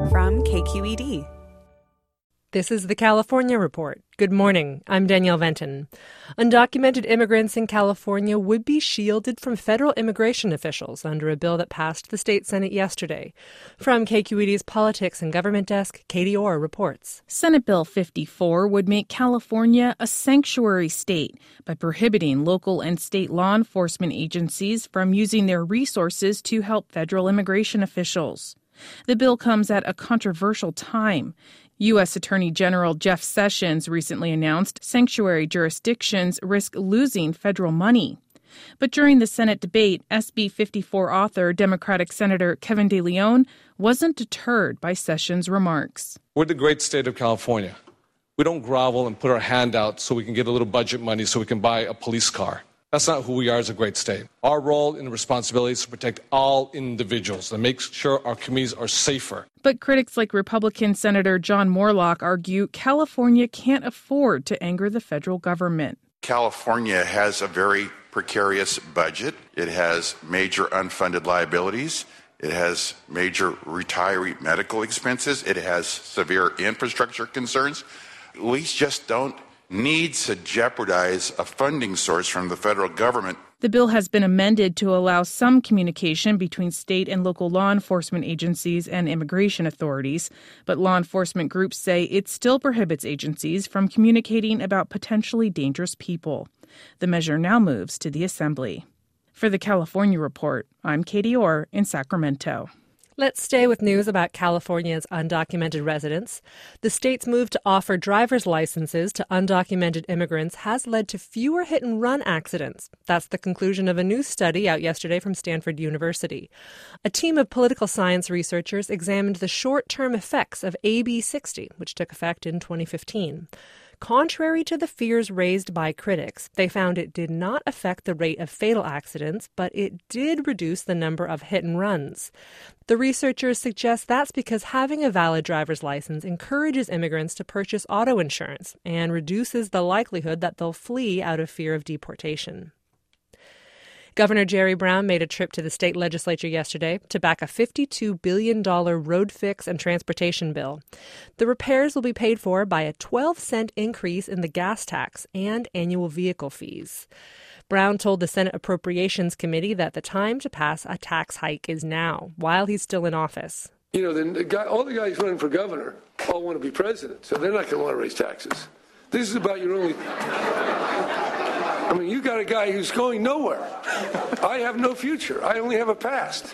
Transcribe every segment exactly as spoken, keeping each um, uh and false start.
from K Q E D. This is the California Report. Good morning. I'm Danielle Venton. Undocumented immigrants in California would be shielded from federal immigration officials under a bill that passed the state Senate yesterday. From K Q E D's Politics and Government Desk, Katie Orr reports. Senate Bill fifty-four would make California a sanctuary state by prohibiting local and state law enforcement agencies from using their resources to help federal immigration officials. The bill comes at a controversial time. U S. Attorney General Jeff Sessions recently announced sanctuary jurisdictions risk losing federal money. But during the Senate debate, S B fifty-four author Democratic Senator Kevin De Leon wasn't deterred by Sessions' remarks. We're the great state of California. We don't grovel and put our hand out so we can get a little budget money so we can buy a police car. That's not who we are as a great state. Our role and responsibility is to protect all individuals and make sure our communities are safer. But critics like Republican Senator John Moorlach argue California can't afford to anger the federal government. California has a very precarious budget. It has major unfunded liabilities. It has major retiree medical expenses. It has severe infrastructure concerns. We just don't need to jeopardize a funding source from the federal government. The bill has been amended to allow some communication between state and local law enforcement agencies and immigration authorities, but law enforcement groups say it still prohibits agencies from communicating about potentially dangerous people. The measure now moves to the Assembly. For the California Report, I'm Katie Orr in Sacramento. Let's stay with news about California's undocumented residents. The state's move to offer driver's licenses to undocumented immigrants has led to fewer hit-and-run accidents. That's the conclusion of a new study out yesterday from Stanford University. A team of political science researchers examined the short-term effects of A B sixty, which took effect in twenty fifteen. Contrary to the fears raised by critics, they found it did not affect the rate of fatal accidents, but it did reduce the number of hit-and-runs. The researchers suggest that's because having a valid driver's license encourages immigrants to purchase auto insurance and reduces the likelihood that they'll flee out of fear of deportation. Governor Jerry Brown made a trip to the state legislature yesterday to back a fifty-two billion dollars road fix and transportation bill. The repairs will be paid for by a twelve cent increase in the gas tax and annual vehicle fees. Brown told the Senate Appropriations Committee that the time to pass a tax hike is now, while he's still in office. You know, the, the guy, all the guys running for governor all want to be president, so they're not going to want to raise taxes. This is about your only... I mean, you got a guy who's going nowhere. I have no future. I only have a past.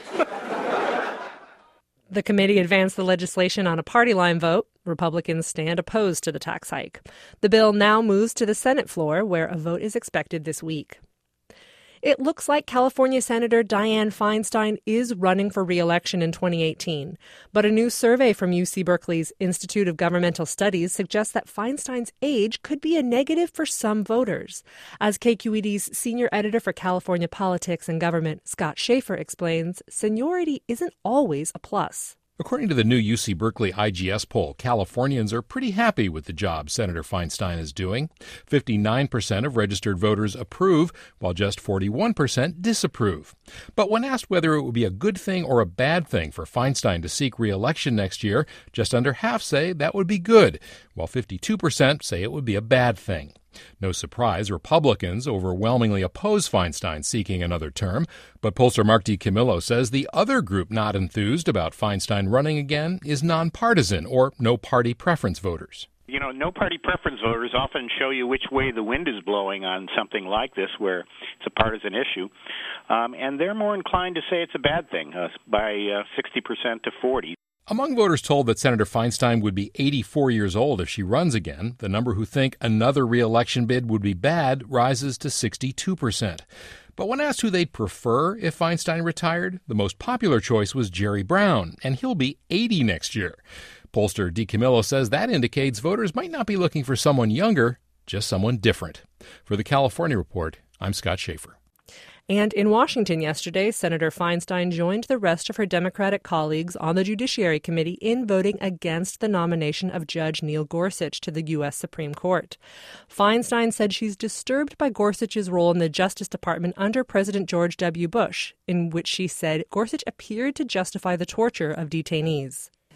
The committee advanced the legislation on a party line vote. Republicans stand opposed to the tax hike. The bill now moves to the Senate floor, where a vote is expected this week. It looks like California Senator Dianne Feinstein is running for re-election in twenty eighteen. But a new survey from U C Berkeley's Institute of Governmental Studies suggests that Feinstein's age could be a negative for some voters. As K Q E D's senior editor for California Politics and Government, Scott Schaefer, explains, seniority isn't always a plus. According to the new U C Berkeley I G S poll, Californians are pretty happy with the job Senator Feinstein is doing. fifty-nine percent of registered voters approve, while just forty-one percent disapprove. But when asked whether it would be a good thing or a bad thing for Feinstein to seek re-election next year, just under half say that would be good, while fifty-two percent say it would be a bad thing. No surprise, Republicans overwhelmingly oppose Feinstein seeking another term, but pollster Mark DiCamillo says the other group not enthused about Feinstein running again is nonpartisan or no-party preference voters. You know, no-party preference voters often show you which way the wind is blowing on something like this where it's a partisan issue, um, and they're more inclined to say it's a bad thing uh, by uh, sixty percent to forty. Among voters told that Senator Feinstein would be eighty-four years old if she runs again, the number who think another re-election bid would be bad rises to sixty-two percent. But when asked who they'd prefer if Feinstein retired, the most popular choice was Jerry Brown, and he'll be eighty next year. Pollster DiCamillo says that indicates voters might not be looking for someone younger, just someone different. For the California Report, I'm Scott Schaefer. And in Washington yesterday, Senator Feinstein joined the rest of her Democratic colleagues on the Judiciary Committee in voting against the nomination of Judge Neil Gorsuch to the U S Supreme Court. Feinstein said she's disturbed by Gorsuch's role in the Justice Department under President George W. Bush, in which she said Gorsuch appeared to justify the torture of detainees.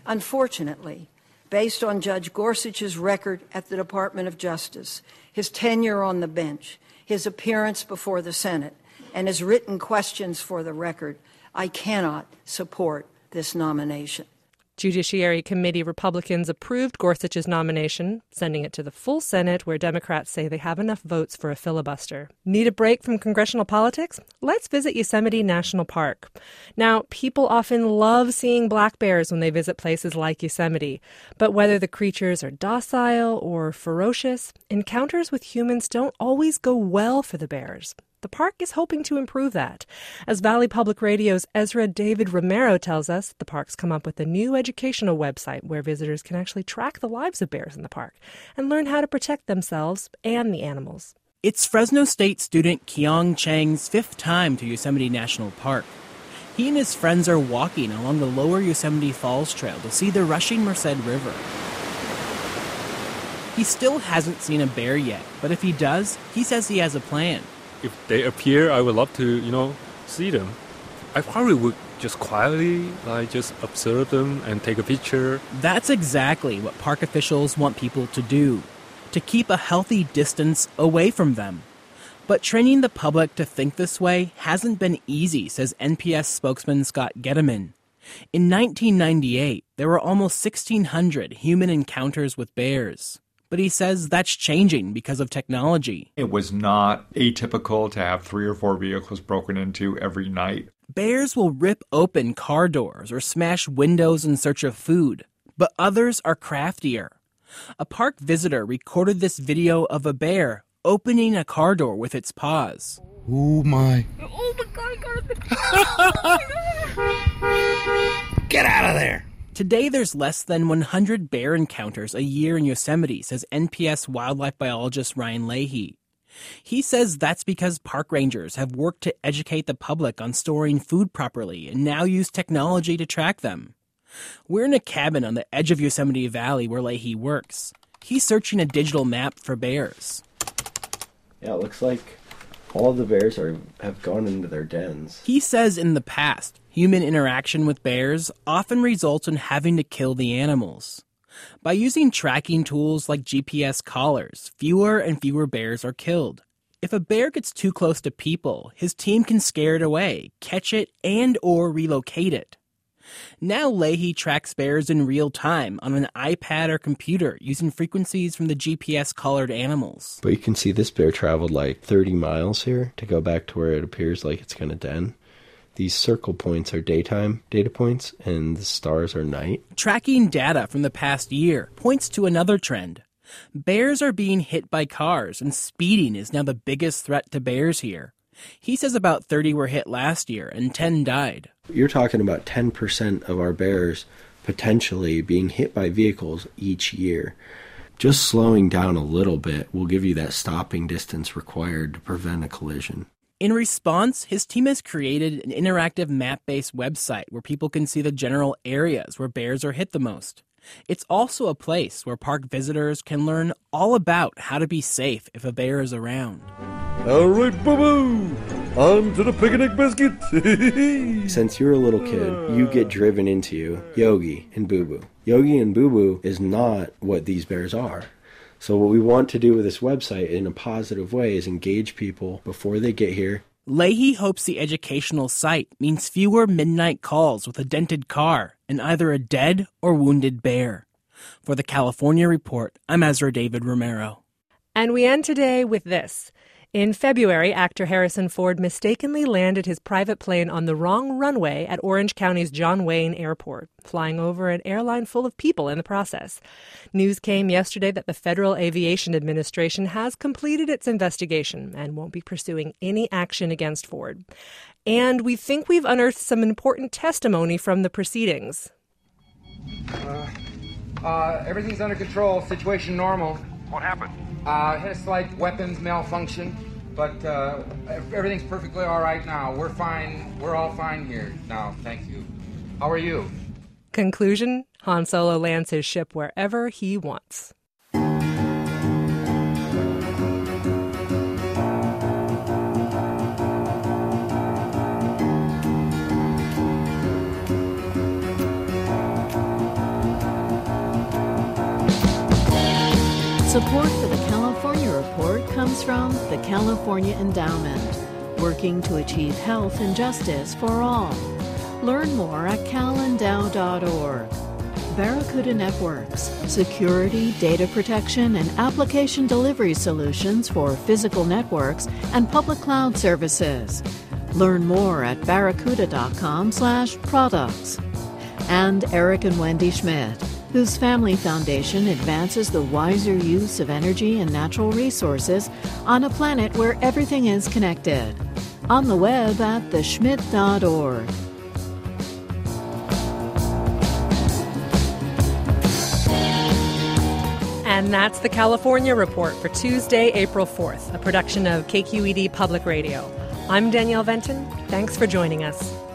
Unfortunately, based on Judge Gorsuch's record at the Department of Justice, his tenure on the bench, his appearance before the Senate, and his written questions for the record, I cannot support this nomination. Judiciary Committee Republicans approved Gorsuch's nomination, sending it to the full Senate, where Democrats say they have enough votes for a filibuster. Need a break from congressional politics? Let's visit Yosemite National Park. Now, people often love seeing black bears when they visit places like Yosemite, but whether the creatures are docile or ferocious, encounters with humans don't always go well for the bears. The park is hoping to improve that. As Valley Public Radio's Ezra David Romero tells us, the park's come up with a new educational website where visitors can actually track the lives of bears in the park and learn how to protect themselves and the animals. It's Fresno State student Keong Chang's fifth time to Yosemite National Park. He and his friends are walking along the lower Yosemite Falls Trail to see the rushing Merced River. He still hasn't seen a bear yet, but if he does, he says he has a plan. If they appear, I would love to, you know, see them. I probably would just quietly, like, just observe them and take a picture. That's exactly what park officials want people to do, to keep a healthy distance away from them. But training the public to think this way hasn't been easy, says N P S spokesman Scott Getteman. In nineteen ninety-eight, there were almost sixteen hundred human encounters with bears. But he says that's changing because of technology. It was not atypical to have three or four vehicles broken into every night. Bears will rip open car doors or smash windows in search of food, but others are craftier. A park visitor recorded this video of a bear opening a car door with its paws. Oh my. Oh my God, Get out of there! Today, there's less than one hundred bear encounters a year in Yosemite, says N P S wildlife biologist Ryan Leahy. He says that's because park rangers have worked to educate the public on storing food properly and now use technology to track them. We're in a cabin on the edge of Yosemite Valley where Leahy works. He's searching a digital map for bears. Yeah, it looks like all of the bears are have gone into their dens. He says in the past, human interaction with bears often results in having to kill the animals. By using tracking tools like G P S collars, fewer and fewer bears are killed. If a bear gets too close to people, his team can scare it away, catch it, and or relocate it. Now Leahy tracks bears in real time on an iPad or computer using frequencies from the G P S-collared animals. But you can see this bear traveled like thirty miles here to go back to where it appears like it's going to den. These circle points are daytime data points, and the stars are night. Tracking data from the past year points to another trend. Bears are being hit by cars, and speeding is now the biggest threat to bears here. He says about thirty were hit last year, and ten died. You're talking about ten percent of our bears potentially being hit by vehicles each year. Just slowing down a little bit will give you that stopping distance required to prevent a collision. In response, his team has created an interactive map-based website where people can see the general areas where bears are hit the most. It's also a place where park visitors can learn all about how to be safe if a bear is around. All right, boo-boo, on to the picnic biscuit. Since you're a little kid, you get driven into Yogi and Boo Boo. Yogi and Boo Boo is not what these bears are. So what we want to do with this website in a positive way is engage people before they get here. Leahy hopes the educational site means fewer midnight calls with a dented car and either a dead or wounded bear. For the California Report, I'm Ezra David Romero. And we end today with this. In February, actor Harrison Ford mistakenly landed his private plane on the wrong runway at Orange County's John Wayne Airport, flying over an airline full of people in the process. News came yesterday that the Federal Aviation Administration has completed its investigation and won't be pursuing any action against Ford. And we think we've unearthed some important testimony from the proceedings. Uh, uh, everything's under control. Situation normal. What happened? Uh, had a slight weapons malfunction, but uh, everything's perfectly all right now. We're fine. We're all fine here now. Thank you. How are you? Conclusion: Han Solo lands his ship wherever he wants. Support for the California Report comes from the California Endowment, working to achieve health and justice for all. Learn more at cal endow dot org. Barracuda Networks, security, data protection, and application delivery solutions for physical networks and public cloud services. Learn more at barracuda.com slash products. And Eric and Wendy Schmidt, whose family foundation advances the wiser use of energy and natural resources on a planet where everything is connected. On the web at the schmidt dot org. And that's the California Report for Tuesday, April fourth, a production of K Q E D Public Radio. I'm Danielle Venton. Thanks for joining us.